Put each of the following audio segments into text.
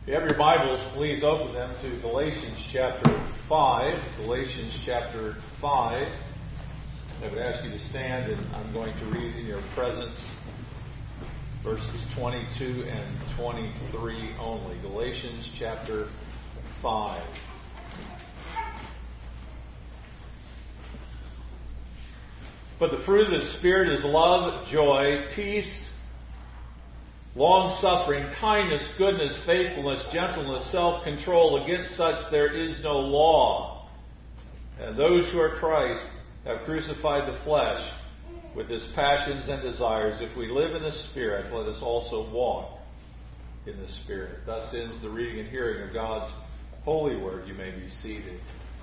If you have your Bibles, please open them to Galatians chapter 5. Galatians chapter 5. I would ask you to stand, and I'm going to read in your presence verses 22 and 23 only. Galatians chapter 5. But the fruit of the Spirit is love, joy, peace, long-suffering, kindness, goodness, faithfulness, gentleness, self-control. Against such there is no law. And those who are Christ have crucified the flesh with its passions and desires. If we live in the Spirit, let us also walk in the Spirit. Thus ends the reading and hearing of God's holy word. You may be seated.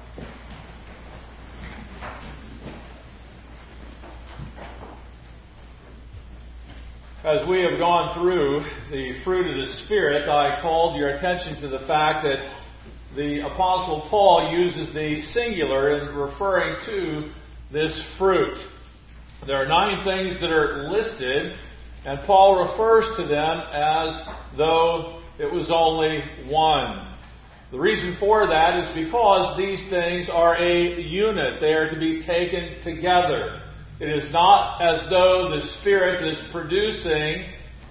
As we have gone through the fruit of the Spirit, I called your attention to the fact that the Apostle Paul uses the singular in referring to this fruit. There are 9 things that are listed, and Paul refers to them as though it was only one. The reason for that is because these things are a unit. They are to be taken together. It is not as though the Spirit is producing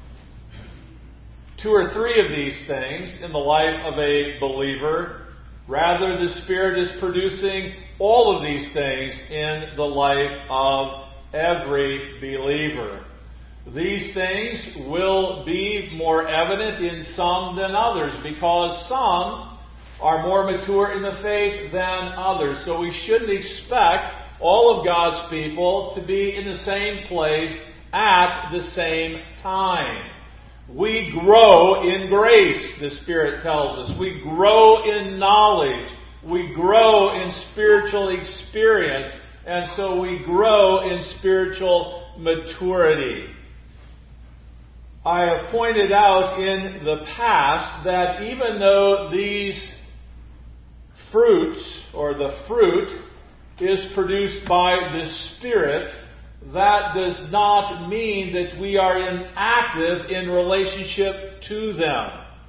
2 or 3 of these things in the life of a believer. Rather, the Spirit is producing all of these things in the life of every believer. These things will be more evident in some than others because some are more mature in the faith than others. So we shouldn't expect all of God's people to be in the same place at the same time. We grow in grace, the Spirit tells us. We grow in knowledge. We grow in spiritual experience. And so we grow in spiritual maturity. I have pointed out in the past that even though these fruits, or the fruit, is produced by the Spirit, that does not mean that we are inactive in relationship to them.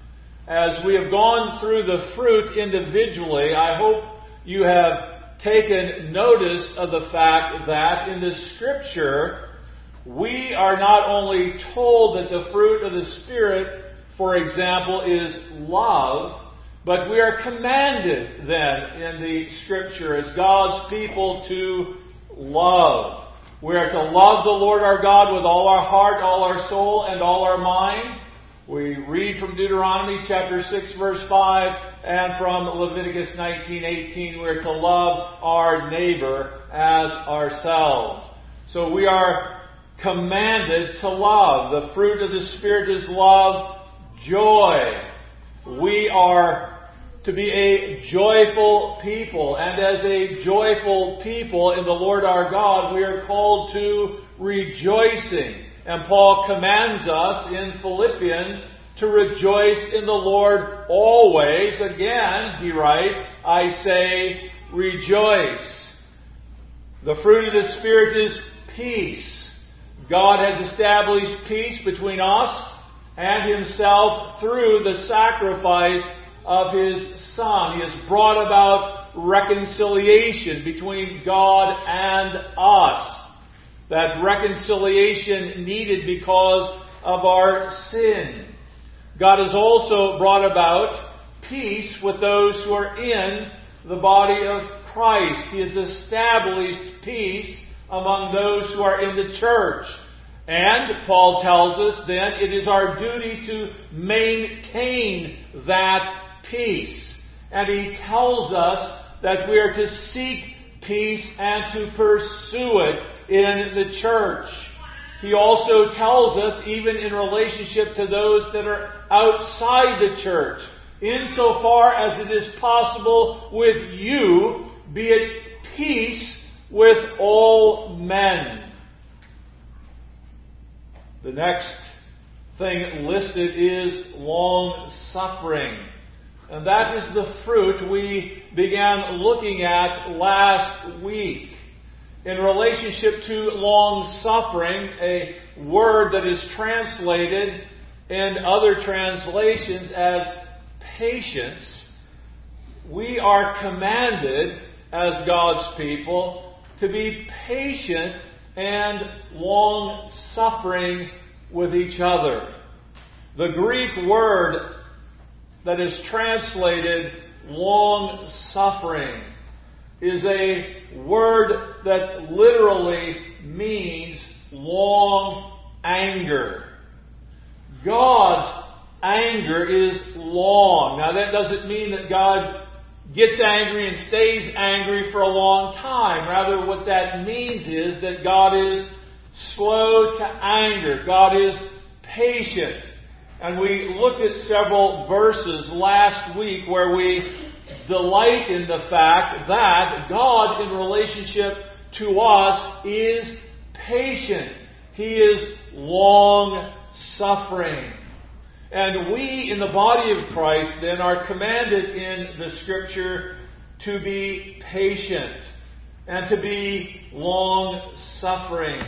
As we have gone through the fruit individually, I hope you have taken notice of the fact that in the Scripture, we are not only told that the fruit of the Spirit, for example, is love, but we are commanded then in the Scripture as God's people to love. We are to love the Lord our God with all our heart, all our soul, and all our mind. We read from Deuteronomy chapter 6 verse 5 and from Leviticus 19:18 we are to love our neighbor as ourselves. So we are commanded to love. The fruit of the Spirit is love, joy. We are to be a joyful people. And as a joyful people in the Lord our God, we are called to rejoicing. And Paul commands us in Philippians to rejoice in the Lord always. Again, he writes, I say rejoice. The fruit of the Spirit is peace. God has established peace between us and Himself through the sacrifice of His Son. He has brought about reconciliation between God and us. That reconciliation needed because of our sin. God has also brought about peace with those who are in the body of Christ. He has established peace among those who are in the church. And Paul tells us then it is our duty to maintain that peace. And he tells us that we are to seek peace and to pursue it in the church. He also tells us, even in relationship to those that are outside the church, insofar as it is possible with you, be at peace with all men. The next thing listed is long-suffering. And that is the fruit we began looking at last week. In relationship to long-suffering, a word that is translated in other translations as patience, we are commanded as God's people to be patient and long-suffering with each other. The Greek word that is translated long-suffering is a word that literally means long anger. God's anger is long. Now that doesn't mean that God gets angry and stays angry for a long time. Rather, what that means is that God is slow to anger. God is patient. And we looked at several verses last week where we delight in the fact that God, in relationship to us, is patient. He is long-suffering. And we, in the body of Christ, then, are commanded in the Scripture to be patient and to be long-suffering.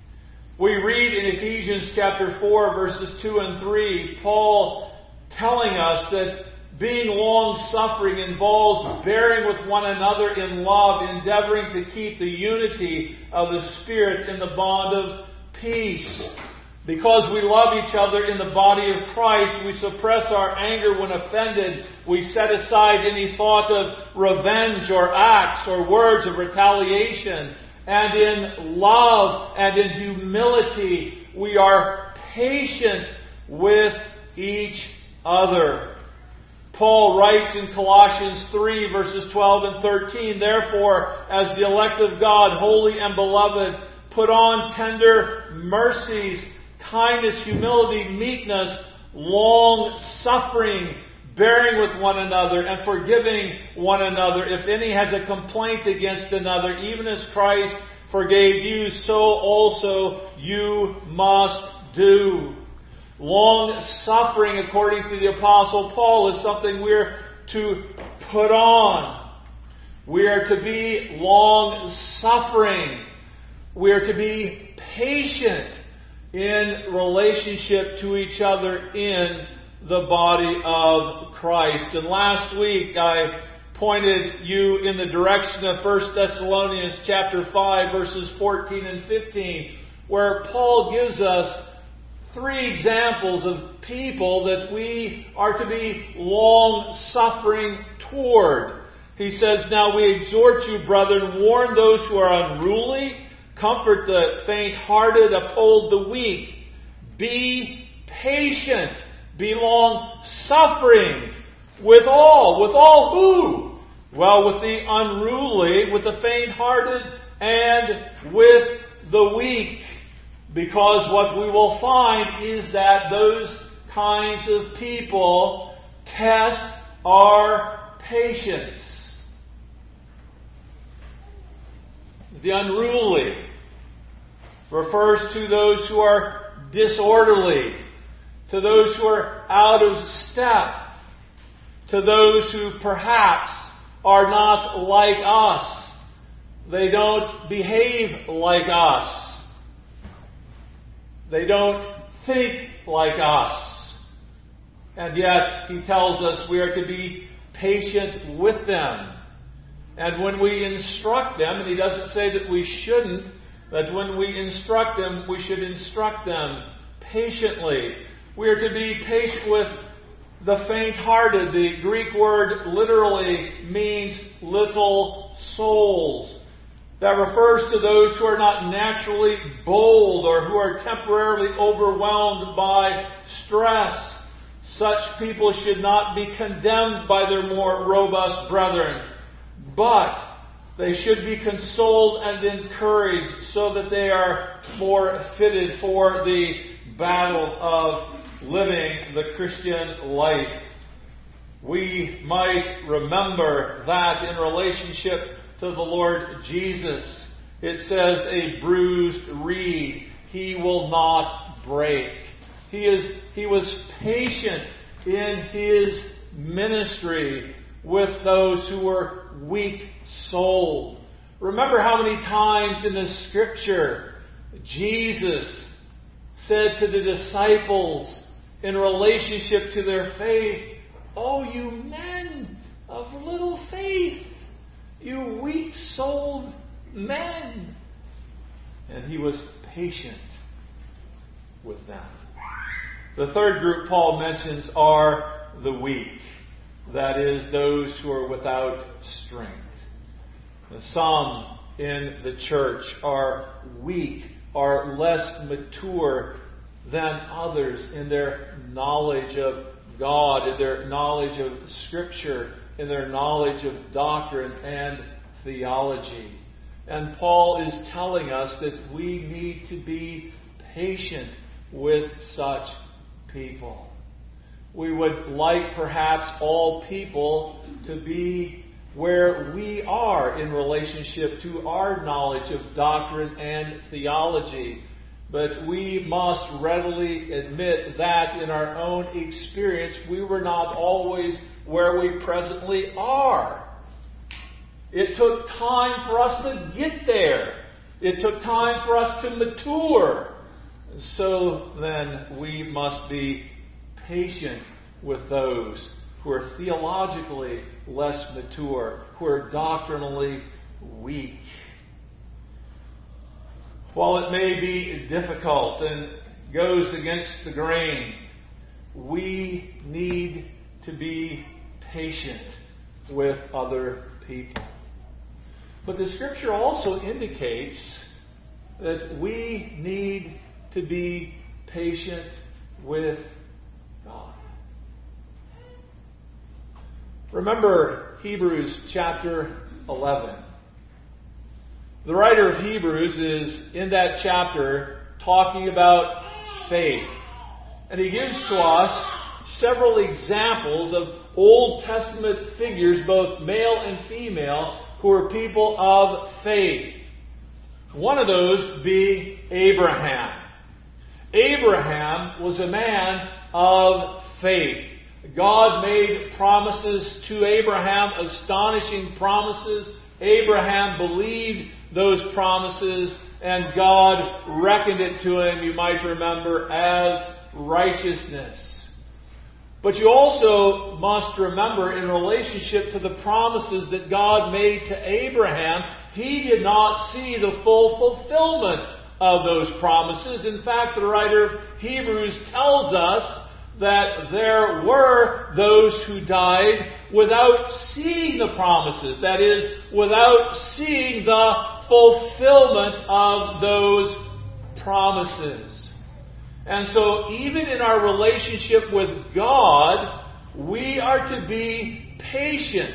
We read in Ephesians chapter 4, verses 2 and 3, Paul telling us that being long-suffering involves bearing with one another in love, endeavoring to keep the unity of the Spirit in the bond of peace. Because we love each other in the body of Christ, we suppress our anger when offended. We set aside any thought of revenge or acts or words of retaliation. And in love and in humility, we are patient with each other. Paul writes in Colossians 3, verses 12 and 13, "Therefore, as the elect of God, holy and beloved, put on tender mercies, kindness, humility, meekness, long-suffering, bearing with one another and forgiving one another. If any has a complaint against another, even as Christ forgave you, so also you must do." Long-suffering, according to the Apostle Paul, is something we're to put on. We are to be long-suffering. We are to be patient in relationship to each other in the body of Christ. And last week I pointed you in the direction of 1 Thessalonians chapter 5, verses 14 and 15, where Paul gives us 3 examples of people that we are to be long-suffering toward. He says, "Now we exhort you, brethren, warn those who are unruly, comfort the faint-hearted, uphold the weak. Be patient, be long-suffering with all." With all who? Well, with the unruly, with the faint-hearted, and with the weak. Because what we will find is that those kinds of people test our patience. The unruly refers to those who are disorderly, to those who are out of step, to those who perhaps are not like us. They don't behave like us. They don't think like us. And yet, he tells us we are to be patient with them. And when we instruct them, and he doesn't say that we shouldn't, that when we instruct them, we should instruct them patiently. We are to be patient with the faint-hearted. The Greek word literally means little souls. That refers to those who are not naturally bold or who are temporarily overwhelmed by stress. Such people should not be condemned by their more robust brethren, but they should be consoled and encouraged so that they are more fitted for the battle of living the Christian life. We might remember that in relationship to the Lord Jesus, it says, "A bruised reed he will not break." He was patient in his ministry with those who were weak-souled. Remember how many times in the Scripture Jesus said to the disciples in relationship to their faith, "Oh, you men of little faith, you weak-souled men." And he was patient with them. The third group Paul mentions are the weak. That is, those who are without strength. Some in the church are weak, are less mature than others in their knowledge of God, in their knowledge of Scripture, in their knowledge of doctrine and theology. And Paul is telling us that we need to be patient with such people. We would like perhaps all people to be where we are in relationship to our knowledge of doctrine and theology. But we must readily admit that in our own experience, we were not always where we presently are. It took time for us to get there. It took time for us to mature. So then we must be patient with those who are theologically less mature, who are doctrinally weak. While it may be difficult and goes against the grain, we need to be patient with other people. But the Scripture also indicates that we need to be patient with God. Remember Hebrews chapter 11. The writer of Hebrews is in that chapter talking about faith. And he gives to us several examples of Old Testament figures, both male and female, who are people of faith. One of those being Abraham. Abraham was a man of faith. God made promises to Abraham, astonishing promises. Abraham believed those promises, and God reckoned it to him, you might remember, as righteousness. But you also must remember, in relationship to the promises that God made to Abraham, he did not see the full fulfillment of those promises. In fact, the writer of Hebrews tells us that there were those who died without seeing the promises. That is, without seeing the fulfillment of those promises. And so, even in our relationship with God, we are to be patient.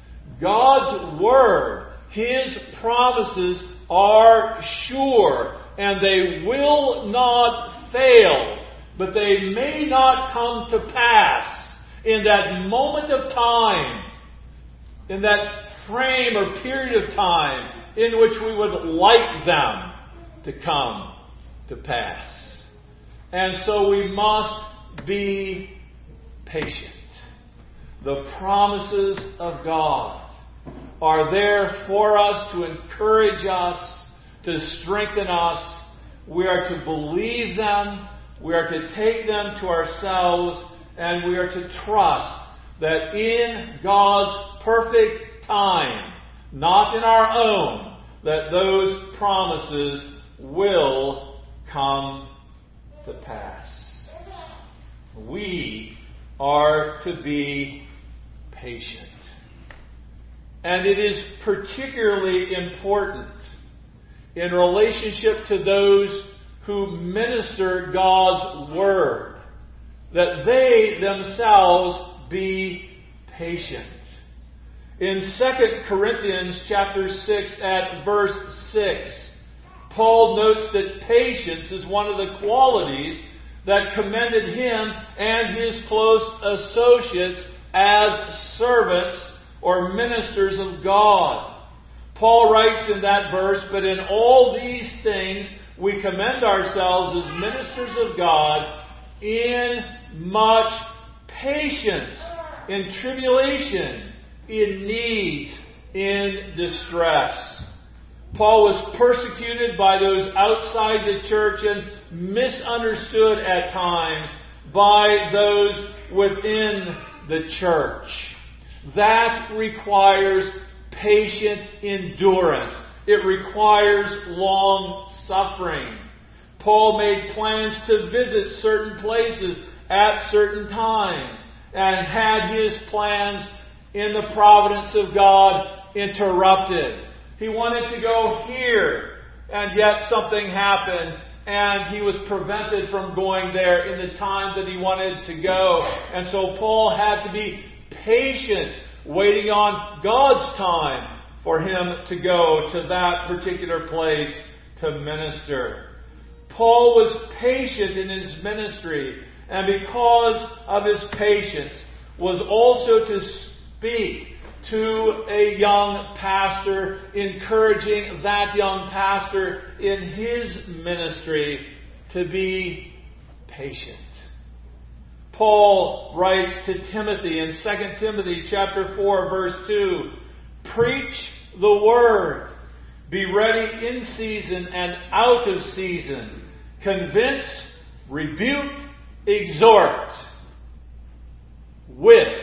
God's Word, His promises are sure, and they will not fail. But they may not come to pass in that moment of time, in that frame or period of time in which we would like them to come to pass. And so we must be patient. The promises of God are there for us to encourage us, to strengthen us. We are to believe them. We are to take them to ourselves, and we are to trust that in God's perfect time, not in our own, that those promises will come to pass. We are to be patient. And it is particularly important in relationship to those who minister God's Word, that they themselves be patient. In 2 Corinthians chapter 6 at verse 6, Paul notes that patience is one of the qualities that commended him and his close associates as servants or ministers of God. Paul writes in that verse, "But in all these things we commend ourselves as ministers of God in much patience, in tribulation, in needs, in distress." Paul was persecuted by those outside the church and misunderstood at times by those within the church. That requires patient endurance. It requires long suffering. Paul made plans to visit certain places at certain times and had his plans in the providence of God interrupted. He wanted to go here, and yet something happened, and he was prevented from going there in the time that he wanted to go. And so Paul had to be patient, waiting on God's time for him to go to that particular place to minister. Paul was patient in his ministry, and because of his patience, was also to speak to a young pastor, encouraging that young pastor in his ministry to be patient. Paul writes to Timothy in 2 Timothy chapter 4, verse 2, "Preach the word. Be ready in season and out of season. Convince, rebuke, exhort with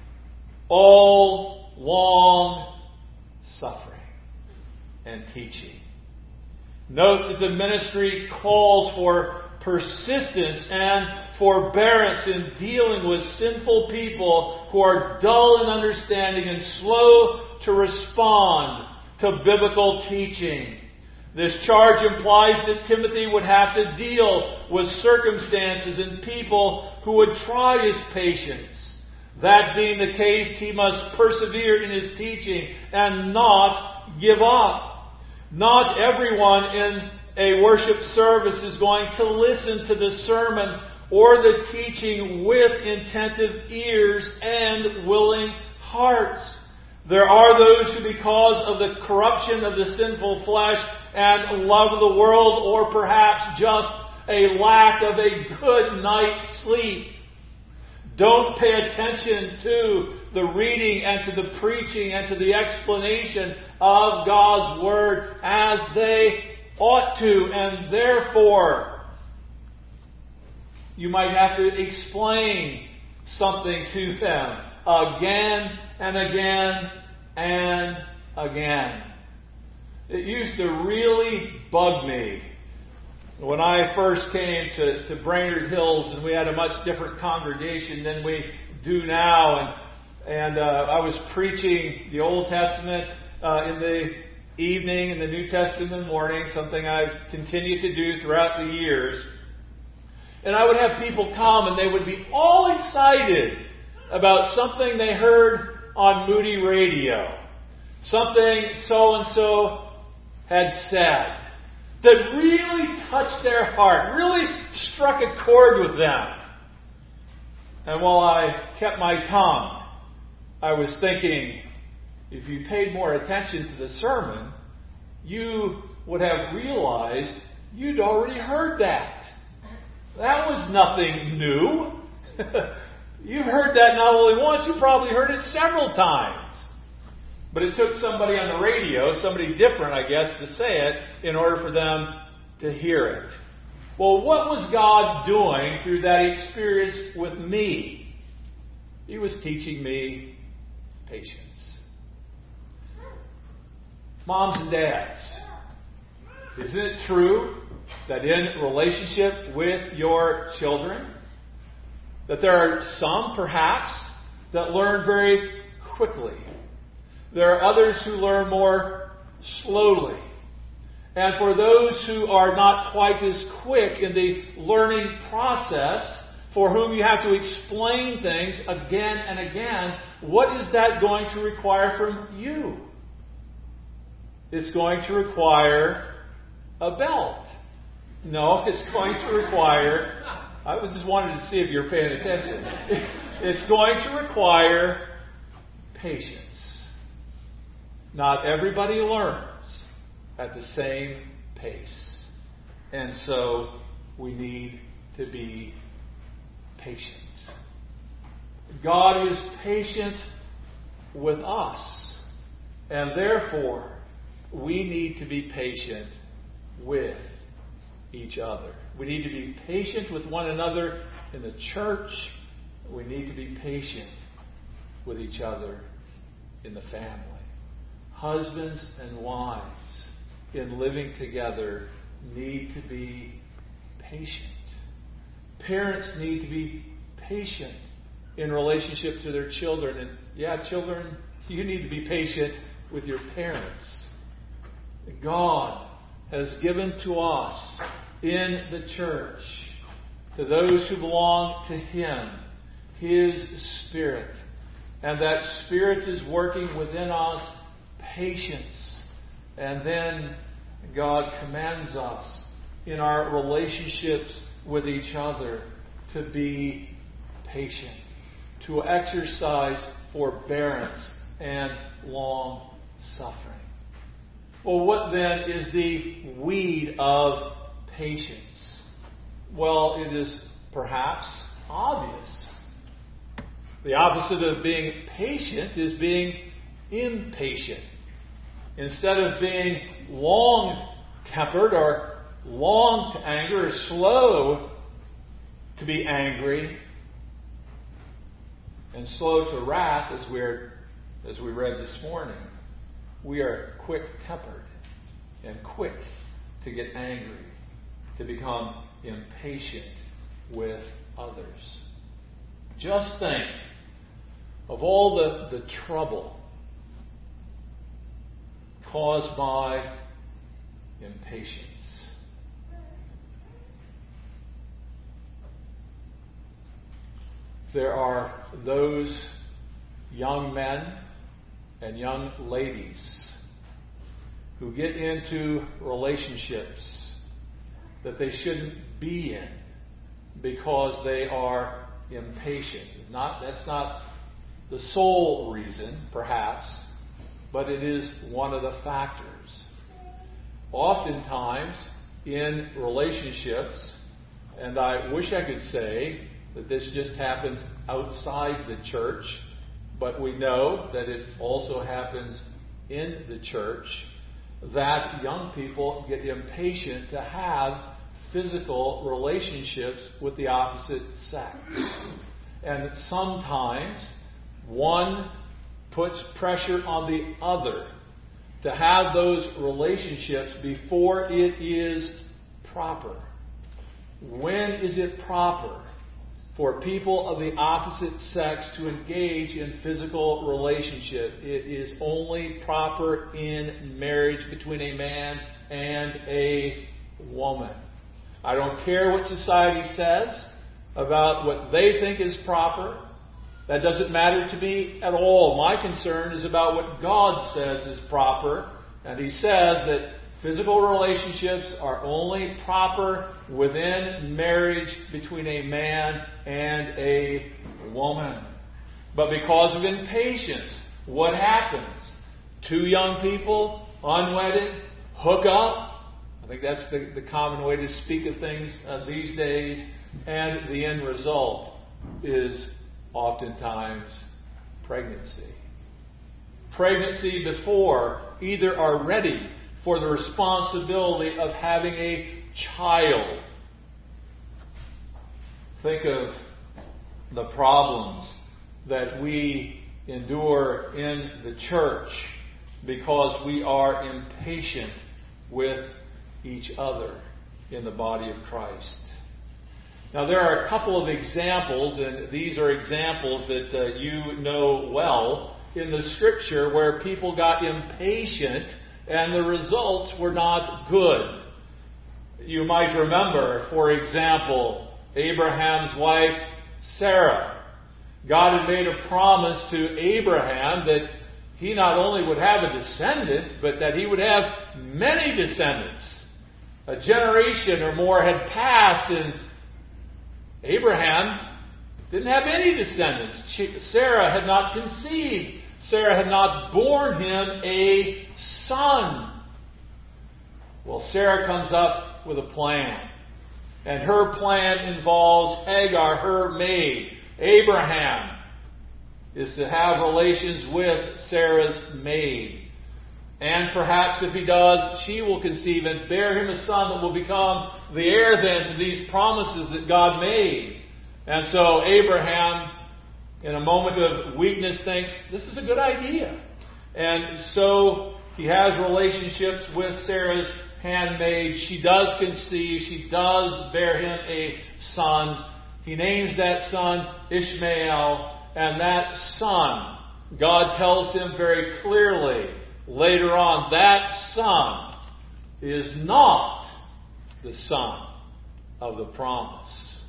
all long suffering and teaching." Note that the ministry calls for persistence and forbearance in dealing with sinful people who are dull in understanding and slow to respond to biblical teaching. This charge implies that Timothy would have to deal with circumstances and people who would try his patience. That being the case, he must persevere in his teaching and not give up. Not everyone in a worship service is going to listen to the sermon or the teaching with attentive ears and willing hearts. There are those who, because of the corruption of the sinful flesh and love of the world, or perhaps just a lack of a good night's sleep, don't pay attention to the reading and to the preaching and to the explanation of God's Word as they ought to, and therefore you might have to explain something to them again and again and again. It used to really bug me when I first came to Brainerd Hills, and we had a much different congregation than we do now. And I was preaching the Old Testament in the evening and the New Testament in the morning, something I've continued to do throughout the years. And I would have people come, and they would be all excited about something they heard on Moody Radio. Something so-and-so had said that really touched their heart, really struck a chord with them. And while I kept my tongue, I was thinking, if you paid more attention to the sermon, you would have realized you'd already heard that. That was nothing new. You've heard that not only once, you probably heard it several times. But it took somebody on the radio, somebody different, I guess, to say it in order for them to hear it. Well, what was God doing through that experience with me? He was teaching me patience. Moms and dads, isn't it true that in relationship with your children, that there are some, perhaps, that learn very quickly? There are others who learn more slowly. And for those who are not quite as quick in the learning process, for whom you have to explain things again and again, what is that going to require from you? It's going to require a belt. No, it's going to require... I just wanted to see if you're paying attention. It's going to require patience. Not everybody learns at the same pace. And so we need to be patient. God is patient with us. And therefore, we need to be patient with each other. We need to be patient with one another in the church. We need to be patient with each other in the family. Husbands and wives, in living together, need to be patient. Parents need to be patient in relationship to their children. And yeah, children, you need to be patient with your parents. God has given to us in the church, to those who belong to Him, His Spirit. And that Spirit is working within us patience. And then God commands us in our relationships with each other to be patient, to exercise forbearance and long suffering. Well, what then is the weed of patience? Well, it is perhaps obvious. The opposite of being patient is being impatient. Instead of being long-tempered or long to anger or slow to be angry and slow to wrath, as we read this morning, we are quick-tempered and quick to get angry, to become impatient with others. Just think of all the trouble caused by impatience. There are those young men and young ladies who get into relationships that they shouldn't be in because they are impatient. That's not the sole reason, perhaps, but it is one of the factors. Oftentimes, in relationships, and I wish I could say that this just happens outside the church, but we know that it also happens in the church, that young people get impatient to have physical relationships with the opposite sex. And sometimes one puts pressure on the other to have those relationships before it is proper. When is it proper for people of the opposite sex to engage in physical relationship? It is only proper in marriage between a man and a woman. I don't care what society says about what they think is proper. That doesn't matter to me at all. My concern is about what God says is proper. And He says that physical relationships are only proper within marriage between a man and a woman. But because of impatience, what happens? Two young people, unwedded, hook up. I think that's the common way to speak of things these days. And the end result is oftentimes pregnancy. Pregnancy before either are ready for the responsibility of having a child. Think of the problems that we endure in the church because we are impatient with each other in the body of Christ. Now, there are a couple of examples, and these are examples that you know well in the Scripture where people got impatient and the results were not good. You might remember, for example, Abraham's wife, Sarah. God had made a promise to Abraham that he not only would have a descendant, but that he would have many descendants. A generation or more had passed, and Abraham didn't have any descendants. Sarah had not conceived. Sarah had not borne him a son. Well, Sarah comes up with a plan. And her plan involves Hagar, her maid. Abraham is to have relations with Sarah's maid. And perhaps if he does, she will conceive and bear him a son that will become the heir then to these promises that God made. And so Abraham in a moment of weakness, thinks, this is a good idea. And so he has relationships with Sarah's handmaid. She does conceive. She does bear him a son. He names that son Ishmael. And that son, God tells him very clearly later on, that son is not the son of the promise.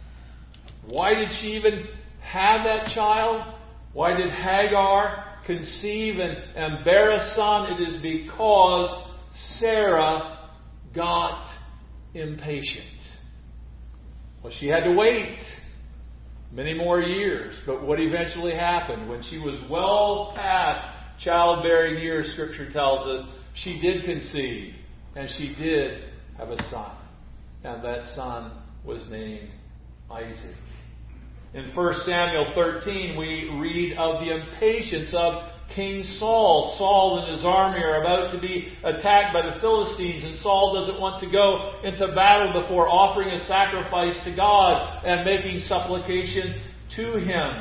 Why did she even have that child? Why did Hagar conceive and bear a son? It is because Sarah got impatient. Well, she had to wait many more years. But what eventually happened, when she was well past childbearing years, Scripture tells us, she did conceive and she did have a son. And that son was named Isaac. In 1 Samuel 13, we read of the impatience of King Saul. Saul and his army are about to be attacked by the Philistines, and Saul doesn't want to go into battle before offering a sacrifice to God and making supplication to Him.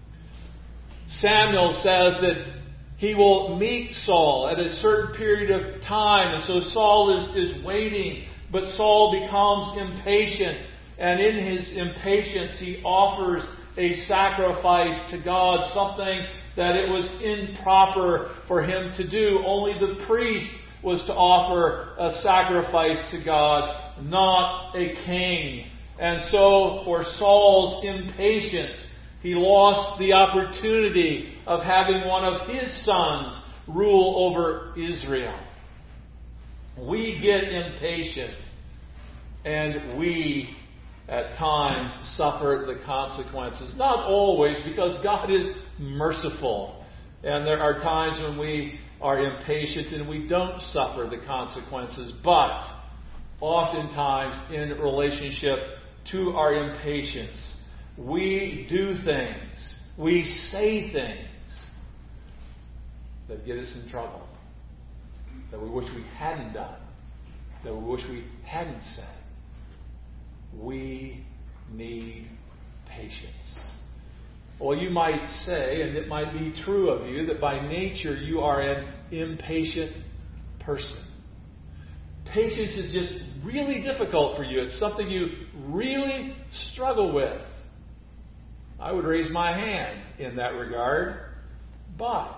Samuel says that he will meet Saul at a certain period of time, and so Saul is waiting, but Saul becomes impatient. And in his impatience, he offers a sacrifice to God, something that it was improper for him to do. Only the priest was to offer a sacrifice to God, not a king. And so, for Saul's impatience, he lost the opportunity of having one of his sons rule over Israel. We get impatient, and we at times suffer the consequences. Not always, because God is merciful. And there are times when we are impatient and we don't suffer the consequences. But oftentimes in relationship to our impatience, we do things, we say things that get us in trouble, that we wish we hadn't done, that we wish we hadn't said. We need patience. Well, you might say, and it might be true of you, that by nature you are an impatient person. Patience is just really difficult for you. It's something you really struggle with. I would raise my hand in that regard. But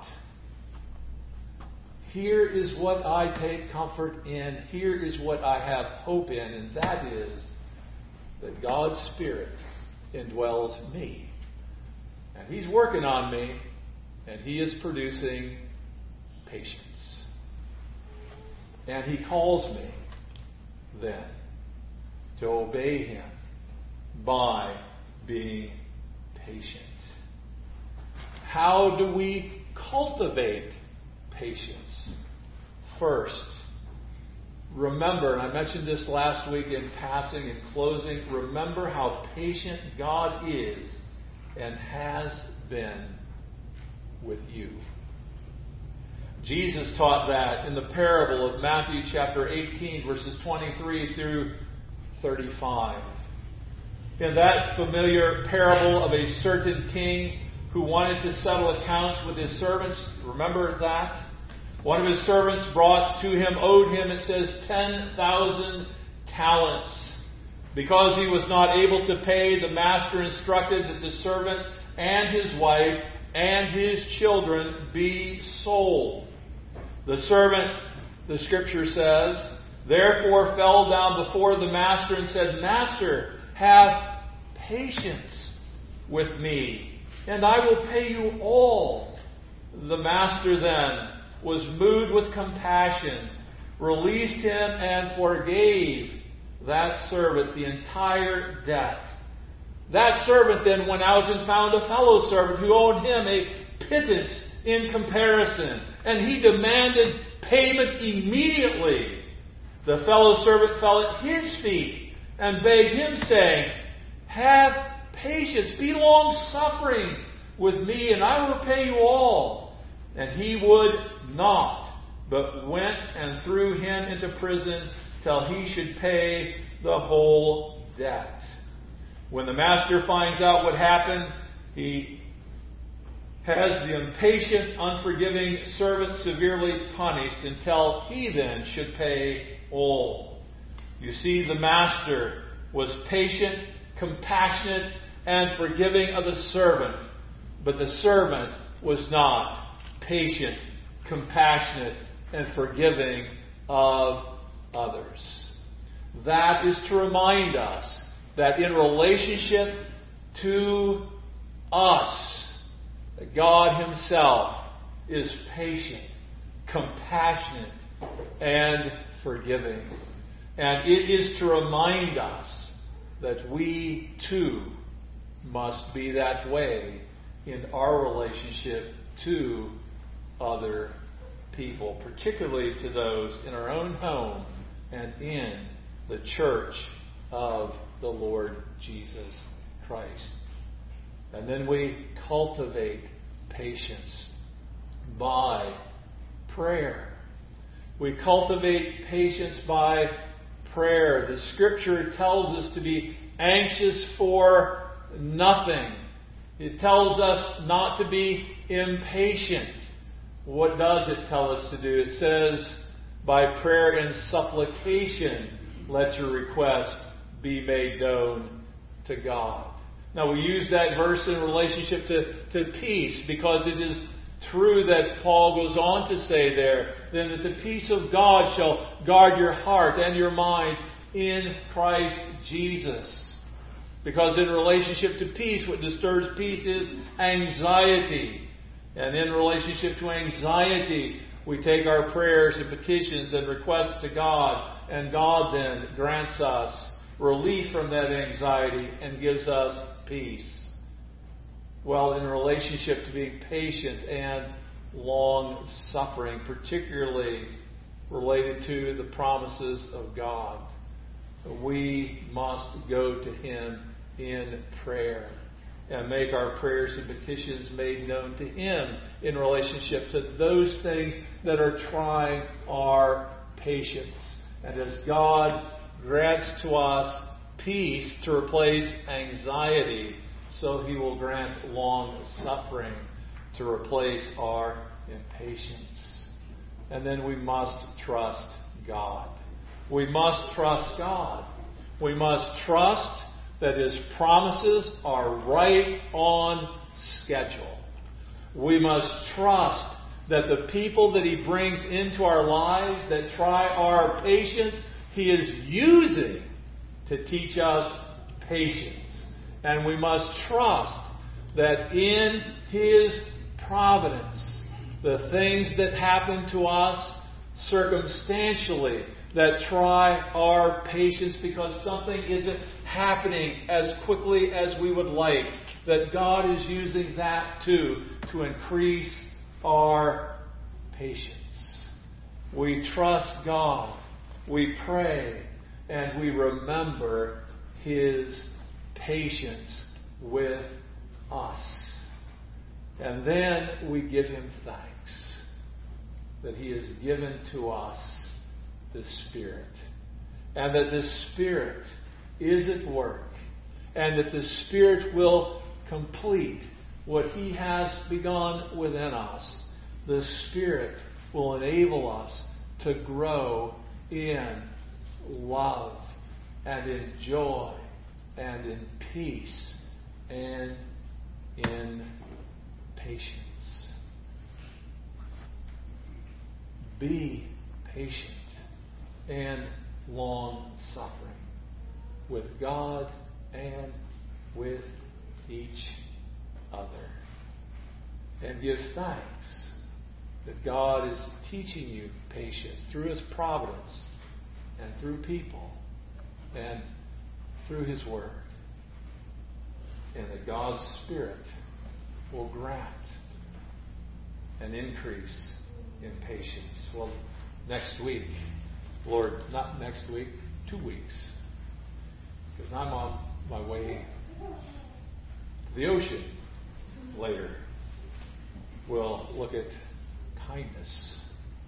here is what I take comfort in. Here is what I have hope in, and that is that God's Spirit indwells me. And He's working on me, and He is producing patience. And He calls me then to obey Him by being patient. How do we cultivate patience? First, remember, and I mentioned this last week in passing and closing, remember how patient God is and has been with you. Jesus taught that in the parable of Matthew chapter 18, verses 23 through 35. In that familiar parable of a certain king who wanted to settle accounts with his servants, remember that? One of his servants brought to him, owed him, it says, 10,000 talents. Because he was not able to pay, the master instructed that the servant and his wife and his children be sold. The servant, the Scripture says, therefore fell down before the master and said, Master, have patience with me, and I will pay you all. The master then was moved with compassion, released him, and forgave that servant the entire debt. That servant then went out and found a fellow servant who owed him a pittance in comparison, and he demanded payment immediately. The fellow servant fell at his feet and begged him, saying, Have patience, be long-suffering with me, and I will pay you all. And he would not, but went and threw him into prison till he should pay the whole debt. When the master finds out what happened, he has the impatient, unforgiving servant severely punished until he then should pay all. You see, the master was patient, compassionate, and forgiving of the servant, but the servant was not patient, compassionate, and forgiving of others. That is to remind us that in relationship to us, that God Himself is patient, compassionate, and forgiving. And it is to remind us that we too must be that way in our relationship to other people, particularly to those in our own home and in the church of the Lord Jesus Christ. And then we cultivate patience by prayer. We cultivate patience by prayer. The Scripture tells us to be anxious for nothing. It tells us not to be impatient. What does it tell us to do? It says, by prayer and supplication, let your request be made known to God. Now, we use that verse in relationship to peace because it is true that Paul goes on to say there, then that the peace of God shall guard your heart and your minds in Christ Jesus. Because in relationship to peace, what disturbs peace is anxiety. And in relationship to anxiety, we take our prayers and petitions and requests to God, and God then grants us relief from that anxiety and gives us peace. Well, in relationship to being patient and long-suffering, particularly related to the promises of God, we must go to Him in prayer and make our prayers and petitions made known to Him in relationship to those things that are trying our patience. And as God grants to us peace to replace anxiety, so He will grant long suffering to replace our impatience. And then we must trust God. We must trust God. We must trust that His promises are right on schedule. We must trust that the people that He brings into our lives that try our patience, He is using to teach us patience. And we must trust that in His providence, the things that happen to us circumstantially that try our patience because something isn't happening as quickly as we would like, that God is using that too to increase our patience. We trust God, we pray, and we remember His patience with us. And then we give Him thanks that He has given to us the Spirit, and that the Spirit is at work, and that the Spirit will complete what He has begun within us. The Spirit will enable us to grow in love and in joy and in peace and in patience. Be patient and long-suffering with God and with each other. And give thanks that God is teaching you patience through His providence and through people and through His Word. And that God's Spirit will grant an increase in patience. Well, next week, Lord, not next week, 2 weeks, because I'm on my way to the ocean later. We'll look at kindness.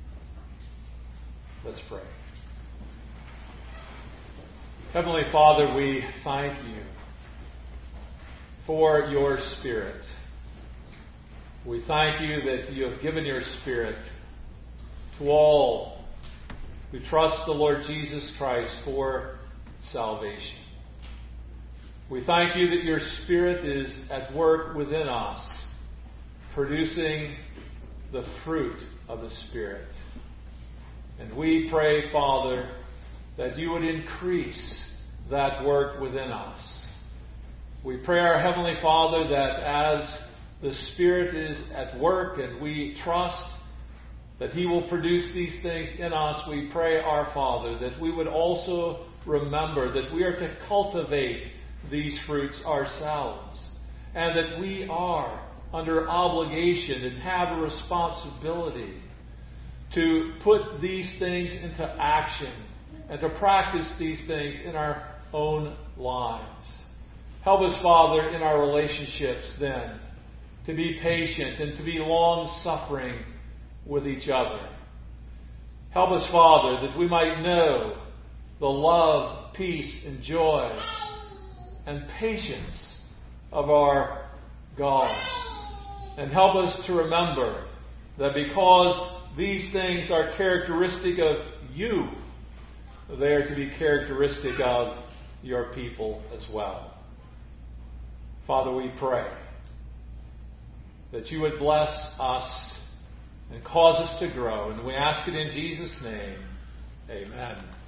Let's pray. Heavenly Father, we thank You for Your Spirit. We thank you that you have given your Spirit to all who trust the Lord Jesus Christ for salvation. We thank you that your Spirit is at work within us, producing the fruit of the Spirit. And we pray, Father, that you would increase that work within us. We pray, our Heavenly Father, that as the Spirit is at work and we trust that he will produce these things in us, we pray, our Father, that we would also remember that we are to cultivate these fruits ourselves, and that we are under obligation and have a responsibility to put these things into action and to practice these things in our own lives. Help us, Father, in our relationships then to be patient and to be long-suffering with each other. Help us, Father, that we might know the love, peace, and joy and patience of our God. And help us to remember that because these things are characteristic of you, they are to be characteristic of your people as well. Father, we pray that you would bless us and cause us to grow. And we ask it in Jesus' name. Amen.